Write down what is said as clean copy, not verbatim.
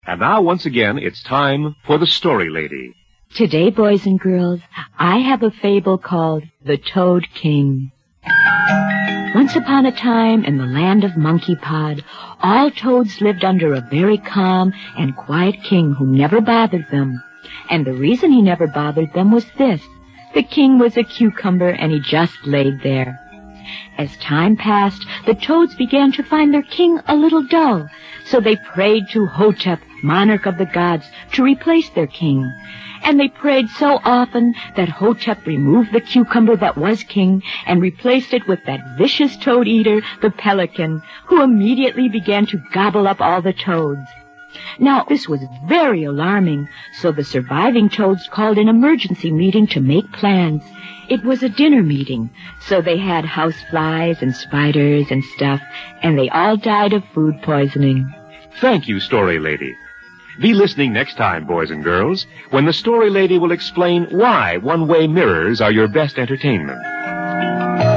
And now, once again, it's time for the Story Lady. Today, boys and girls, I have a fable called The Toad King. Once upon a time, in the land of Monkey Pod, all toads lived under a very calm and quiet king who never bothered them. And the reason he never bothered them was this. The king was a cucumber, and he just laid there. As time passed, the toads began to find their king a little dull, so they prayed to Hotep, monarch of the gods, to replace their king. And they prayed so often that Hotep removed the cucumber that was king and replaced it with that vicious toad eater, the pelican, who immediately began to gobble up all the toads. Now, this was very alarming, so the surviving toads called an emergency meeting to make plans. It was a dinner meeting, so they had houseflies and spiders and stuff, and they all died of food poisoning. Thank you, Story Lady. Be listening next time, boys and girls, when the Story Lady will explain why one-way mirrors are your best entertainment.